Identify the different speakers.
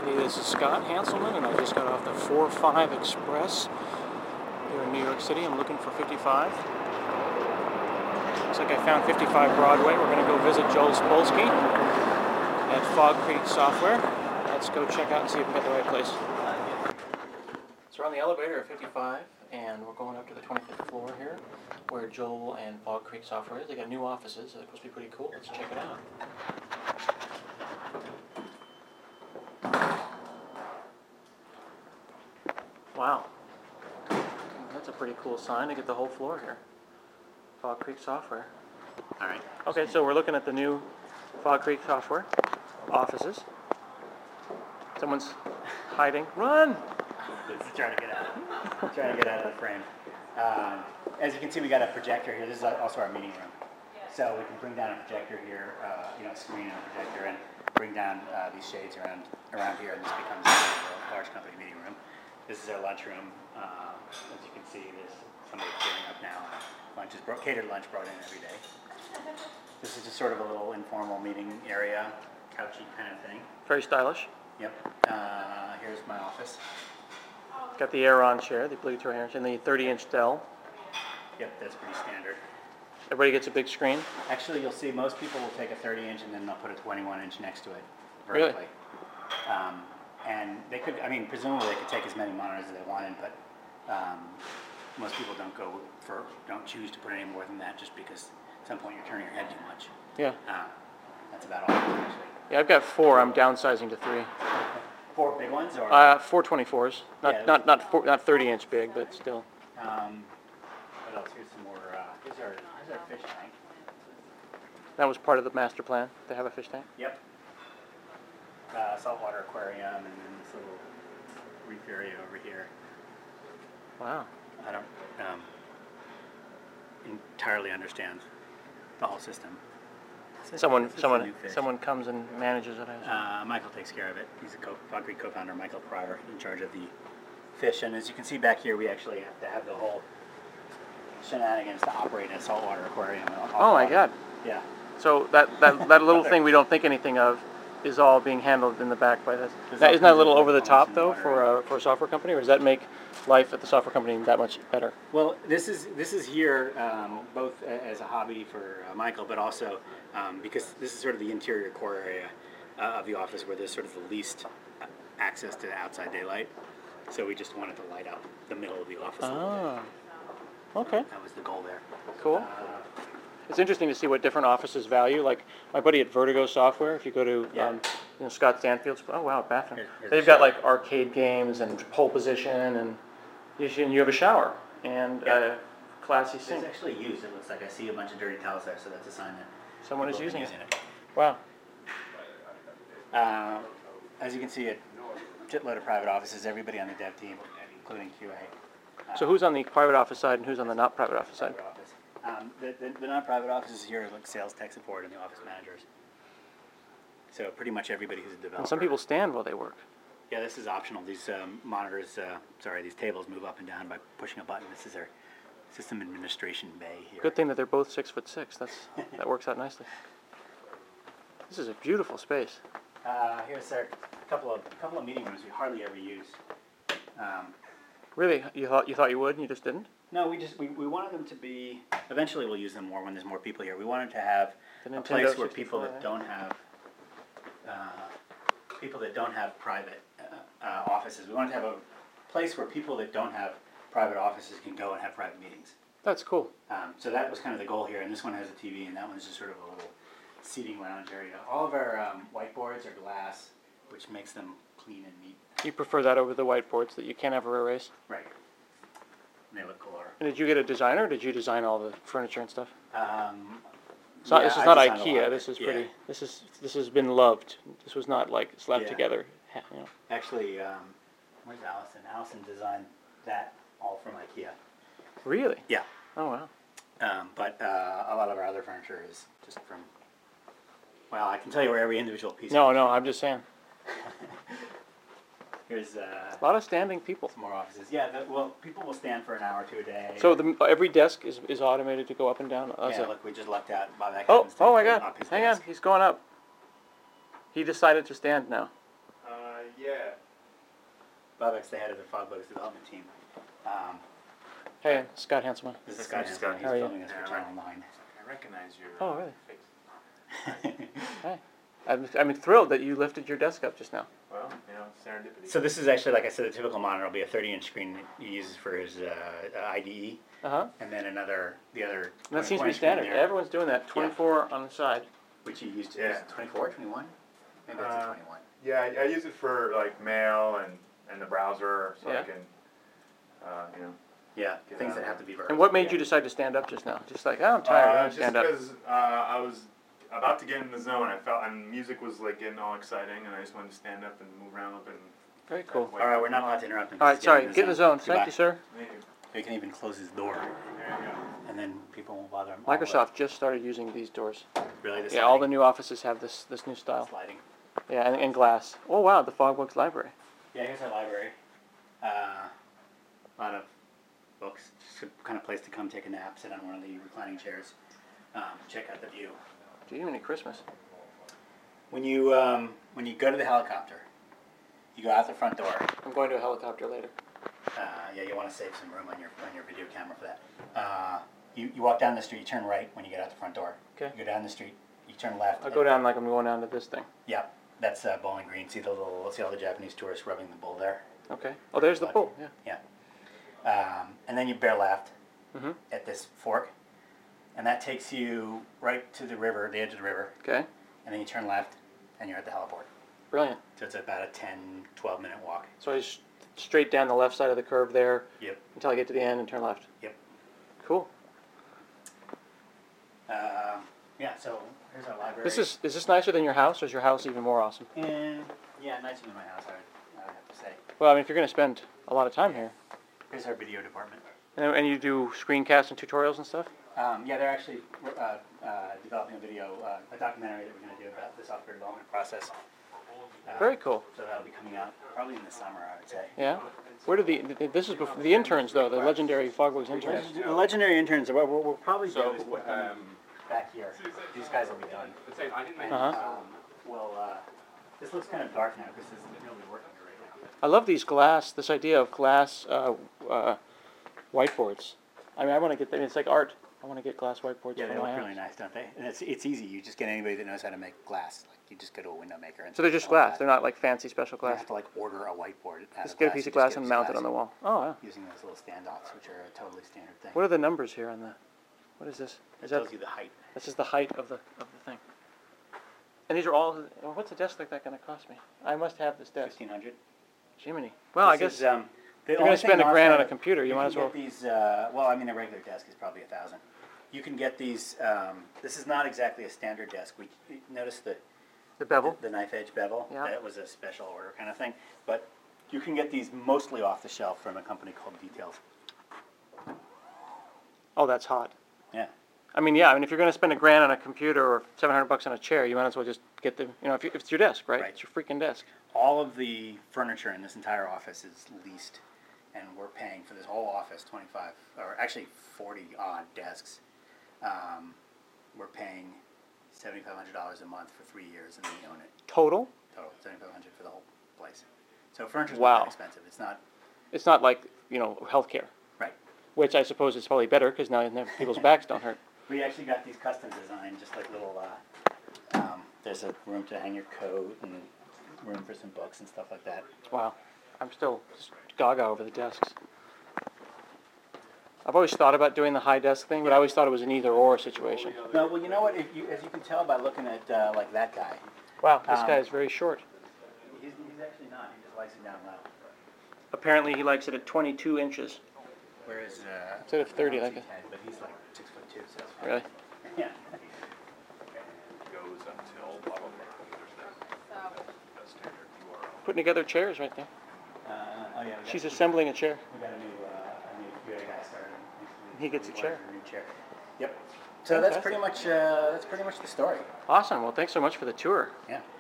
Speaker 1: Hey, this is Scott Hanselman, and I just got off the 4-5 Express here in New York City. I'm looking for 55. Looks like I found 55 Broadway. We're going to go visit Joel Spolsky at Fog Creek Software. Let's go check out and see if we got the right place. So we're on the elevator at 55, and we're going up to the 25th floor here, where Joel and Fog Creek Software is. They got new offices. They're supposed to be pretty cool. Let's check it out. Wow, that's a pretty cool sign to get the whole floor here. Fog Creek Software.
Speaker 2: All right.
Speaker 1: Okay, so we're looking at the new Fog Creek Software offices. Someone's hiding. Run!
Speaker 2: It's trying to get out. Trying to get out of the frame. As you can see, we got a projector here. This is also our meeting room. So we can bring down a projector here, screen and a projector, and bring down these shades around here, and this becomes a large company meeting room. This is our lunchroom. As you can see, there's somebody clearing up now. Lunch is catered lunch brought in every day. This is just sort of a little informal meeting area, couchy kind of thing.
Speaker 1: Very stylish.
Speaker 2: Yep. Here's my office.
Speaker 1: Got the Aeron chair, the obligatory Aeron chair, and the 30-inch Dell.
Speaker 2: Yep, that's pretty standard.
Speaker 1: Everybody gets a big screen.
Speaker 2: Actually, you'll see most people will take a 30-inch and then they'll put a 21-inch next to it vertically.
Speaker 1: Really?
Speaker 2: And they could, presumably they could take as many monitors as they wanted, but most people don't choose to put any more than that just because at some point you're turning your head too much.
Speaker 1: Yeah.
Speaker 2: That's about all, actually.
Speaker 1: Yeah, I've got 4. I'm downsizing to 3.
Speaker 2: 4 big ones, or
Speaker 1: 4 24s.
Speaker 2: Yeah.
Speaker 1: Not 30-inch big, but still.
Speaker 2: what else? Here's some more. Here's our fish tank.
Speaker 1: That was part of the master plan. They have a fish tank.
Speaker 2: Yep. Saltwater aquarium, and then this little reef area over here.
Speaker 1: Wow.
Speaker 2: I don't entirely understand the whole system.
Speaker 1: Someone comes and manages it.
Speaker 2: Michael takes care of it. He's a Fog Creek co-founder, Michael Pryor, in charge of the fish. And as you can see back here, we actually have to have the whole shenanigans to operate a saltwater aquarium.
Speaker 1: Oh my God.
Speaker 2: Yeah.
Speaker 1: So that little thing we don't think anything of is all being handled in the back by this. Isn't that a little over the top though for a software company, or does that make life at the software company that much better?
Speaker 2: Well, this is here both as a hobby for Michael, but also because this is sort of the interior core area of the office where there's sort of the least access to the outside daylight. So we just wanted to light up the middle of the office a little bit.
Speaker 1: Okay.
Speaker 2: That was the goal there.
Speaker 1: Cool. It's interesting to see what different offices value. Like my buddy at Vertigo Software, if you go to Scott Stanfield's, oh wow, bathroom. They've got like arcade games and pole position, and you have a shower and a classy sink.
Speaker 2: It's actually used. It looks like I see a bunch of dirty towels there, so that's a sign that
Speaker 1: someone is using it.
Speaker 2: it.
Speaker 1: Wow.
Speaker 2: As you can see, a shitload of private offices. Everybody on the dev team, including QA.
Speaker 1: So who's on the private office side and who's on the not private office side?
Speaker 2: The non-private offices here are like sales, tech support, and the office managers. So pretty much everybody who's a developer.
Speaker 1: And some people stand while they work.
Speaker 2: Yeah, this is optional. These these tables move up and down by pushing a button. This is our system administration bay here.
Speaker 1: Good thing that they're both 6'6". That works out nicely. This is a beautiful space.
Speaker 2: Here's our couple of meeting rooms we hardly ever use.
Speaker 1: Really, you thought you would, and you just didn't?
Speaker 2: No, we wanted them to be. Eventually, we'll use them more when there's more people here. We wanted to have a place where people that don't have private offices. We wanted to have a place where people that don't have private offices can go and have private meetings.
Speaker 1: That's cool.
Speaker 2: So that was kind of the goal here. And this one has a TV, and that one's just sort of a little seating lounge area. All of our whiteboards are glass, which makes them clean and neat.
Speaker 1: You prefer that over the whiteboards that you can't ever erase?
Speaker 2: Right. They look cooler.
Speaker 1: And did you get a designer, or did you design all the furniture and stuff? This is
Speaker 2: I
Speaker 1: not
Speaker 2: designed a lot
Speaker 1: IKEA.
Speaker 2: of
Speaker 1: This
Speaker 2: it,
Speaker 1: is pretty. This has been loved. This was not like slapped together. You know.
Speaker 2: Actually, where's Allison? Allison designed that all from IKEA.
Speaker 1: Really?
Speaker 2: Yeah.
Speaker 1: Oh wow.
Speaker 2: But a lot of our other furniture is just from. Well, I can tell you where every individual piece.
Speaker 1: No, I'm just saying.
Speaker 2: Here's
Speaker 1: a lot of standing people.
Speaker 2: Some more offices. Yeah, people will stand for an hour or two a day.
Speaker 1: So every desk is automated to go up and down?
Speaker 2: Look, we just lucked out. Bob Atkins
Speaker 1: oh my God. Hang on, he's going up. He decided to stand now.
Speaker 3: Yeah, Yeah.
Speaker 2: Bob X, the head of the Fogbugs development team.
Speaker 1: Hey, Scott Hanselman.
Speaker 2: This is Scott Hanselman. He's
Speaker 1: How are you?
Speaker 2: filming us for Channel 9.
Speaker 3: I recognize your
Speaker 1: Oh, really?
Speaker 3: face.
Speaker 1: Hey. I'm thrilled that you lifted your desk up just now.
Speaker 3: Well, serendipity.
Speaker 2: So this is actually, like I said, the typical monitor will be a 30-inch screen that he uses for his IDE,
Speaker 1: Uh-huh.
Speaker 2: and then the other.
Speaker 1: And that seems to
Speaker 2: 24
Speaker 1: be standard.
Speaker 2: there,
Speaker 1: Everyone's doing that. 24 on the side.
Speaker 2: which he used to
Speaker 3: Yeah.
Speaker 2: use 24, 21. Maybe it's a 21.
Speaker 3: Yeah, I use it for like mail and the browser, so
Speaker 1: Yeah.
Speaker 3: I can,
Speaker 2: Yeah,
Speaker 3: Get
Speaker 2: things
Speaker 3: out
Speaker 2: that
Speaker 3: of
Speaker 2: have to be vertical.
Speaker 1: And what made you decide to stand up just now? Just like, oh, I'm tired. I'm gonna
Speaker 3: just
Speaker 1: stand up.
Speaker 3: because I was about to get in the zone. I felt, and music was like getting all exciting, and I just wanted to stand up and move around a bit.
Speaker 1: Very cool.
Speaker 2: All right, we're not allowed to interrupt him.
Speaker 1: All right, sorry. Get in the zone.
Speaker 2: Goodbye.
Speaker 1: Thank you, sir.
Speaker 3: Thank you.
Speaker 2: You can even close his door,
Speaker 3: There you go.
Speaker 2: and then people won't bother him.
Speaker 1: Microsoft just started using these doors.
Speaker 2: Really? The
Speaker 1: Yeah, all the
Speaker 2: sliding-
Speaker 1: new offices have this new style.
Speaker 2: sliding.
Speaker 1: Yeah, and glass. Oh wow, the Fogbugs library.
Speaker 2: Yeah, here's our library. A lot of books. Just a kind of place to come take a nap, sit on one of the reclining chairs, check out the view.
Speaker 1: Gee, many Christmas.
Speaker 2: When you go to the helicopter, you go out the front door.
Speaker 1: I'm going to a helicopter later.
Speaker 2: Yeah, you want to save some room on your video camera for that. You walk down the street, you turn right when you get out the front door.
Speaker 1: Okay.
Speaker 2: You go down the street, you turn left.
Speaker 1: I'll go down like I'm going down to this thing.
Speaker 2: Yeah, that's Bowling Green. See all the Japanese tourists rubbing the bull there.
Speaker 1: Okay. Oh, there's the
Speaker 2: Like-
Speaker 1: pool. Yeah.
Speaker 2: Yeah. And then you bear left
Speaker 1: Mm-hmm.
Speaker 2: at this fork, and that takes you right to the river, the edge of the river,
Speaker 1: Okay.
Speaker 2: and then you turn left, and you're at the heliport.
Speaker 1: Brilliant.
Speaker 2: So it's about a 10, 12-minute walk.
Speaker 1: So I just straight down the left side of the curve there
Speaker 2: Yep.
Speaker 1: until I get to the end and turn left.
Speaker 2: Yep.
Speaker 1: Cool.
Speaker 2: Yeah, so here's our library.
Speaker 1: Is this nicer than your house, or is your house even more awesome?
Speaker 2: And, yeah, nicer than my house, I would have to say.
Speaker 1: Well, I mean, if you're going to spend a lot of time here,
Speaker 2: Here's our video department.
Speaker 1: and you do screencasts and tutorials and stuff.
Speaker 2: Yeah, they're actually developing a documentary that we're going to do about the software development process.
Speaker 1: Very cool.
Speaker 2: So that'll be coming out probably in the summer, I would say.
Speaker 1: Yeah. Where did this is before, the interns though, the legiondary Fogbugs interns.
Speaker 2: The legendary interns, we'll probably
Speaker 3: So,
Speaker 2: do is put them back here. These guys will be done. And,
Speaker 1: Uh-huh.
Speaker 2: this looks kind of dark now because this isn't really working here right now.
Speaker 1: I love these glass. This idea of glass whiteboards. I mean, I want to get. It's like art. I want to get glass whiteboards
Speaker 2: Yeah,
Speaker 1: for
Speaker 2: they
Speaker 1: my
Speaker 2: look
Speaker 1: house.
Speaker 2: really nice, don't they? And it's easy. You just get anybody that knows how to make glass. Like you just go to a window maker. And
Speaker 1: So they're just
Speaker 2: all
Speaker 1: glass.
Speaker 2: that.
Speaker 1: They're not like fancy special
Speaker 2: You don't
Speaker 1: glass.
Speaker 2: have to like order a whiteboard. out
Speaker 1: Just
Speaker 2: of
Speaker 1: get a
Speaker 2: glass.
Speaker 1: piece
Speaker 2: You
Speaker 1: of glass
Speaker 2: get
Speaker 1: and
Speaker 2: a
Speaker 1: mount
Speaker 2: piece
Speaker 1: it
Speaker 2: of
Speaker 1: on the
Speaker 2: glass.
Speaker 1: wall. Oh, yeah.
Speaker 2: Using those little standoffs, which are a totally standard thing.
Speaker 1: What are the numbers here on the? What is this?
Speaker 2: It
Speaker 1: Is that?
Speaker 2: tells you the height.
Speaker 1: This is the height of the thing. And these are all. What's a desk like that going to cost me? I must have this desk.
Speaker 2: 1,500.
Speaker 1: Jiminy. Well, I guess
Speaker 2: the
Speaker 1: you're going to spend $1,000 on a computer. You might as well.
Speaker 2: Get these. Well, I mean, a regular desk is probably 1,000. You can get these. This is not exactly a standard desk. We notice
Speaker 1: The bevel.
Speaker 2: the knife edge bevel.
Speaker 1: Yeah.
Speaker 2: That was a special order kind of thing. But you can get these mostly off the shelf from a company called Details.
Speaker 1: Oh, that's hot.
Speaker 2: Yeah.
Speaker 1: I mean, yeah. I mean, if you're going to spend $1,000 on a computer or $700 on a chair, you might as well just get the. You know, if it's your desk, right?
Speaker 2: Right.
Speaker 1: It's your freaking desk.
Speaker 2: All of the furniture in this entire office is leased, and we're paying for this whole office 25, or actually 40 odd desks. We're paying $7,500 a month for 3 years, and then we own it
Speaker 1: Total.
Speaker 2: total. $7,500 for the whole place. So furniture's
Speaker 1: Wow.
Speaker 2: not that expensive. It's not
Speaker 1: It's not like healthcare,
Speaker 2: right.
Speaker 1: which I suppose is probably better because now people's backs don't hurt.
Speaker 2: We actually got these custom designed, just like little. There's a room to hang your coat and room for some books and stuff like that.
Speaker 1: Wow, I'm still just gaga over the desks. I've always thought about doing the high desk thing, but I always thought it was an either-or situation.
Speaker 2: No, well, you know what? As you can tell by looking at like that guy,
Speaker 1: Wow, this guy is very short.
Speaker 2: he's actually not. He just likes it down low.
Speaker 1: Apparently, he likes it at 22 inches.
Speaker 2: Whereas
Speaker 1: Instead of 30,
Speaker 2: I don't
Speaker 1: like
Speaker 2: see Ted, but he's like 6'2", so it's fine.
Speaker 1: Really?
Speaker 2: Yeah.
Speaker 3: Goes until blah, blah, blah. There's no standard URL.
Speaker 1: Putting together chairs right there.
Speaker 2: Oh yeah.
Speaker 1: She's assembling a chair.
Speaker 2: We got a new guy started.
Speaker 1: He gets a chair.
Speaker 2: A new chair. Yep. So that's
Speaker 1: Fantastic.
Speaker 2: pretty much the story.
Speaker 1: Awesome. Well, thanks so much for the tour.
Speaker 2: Yeah.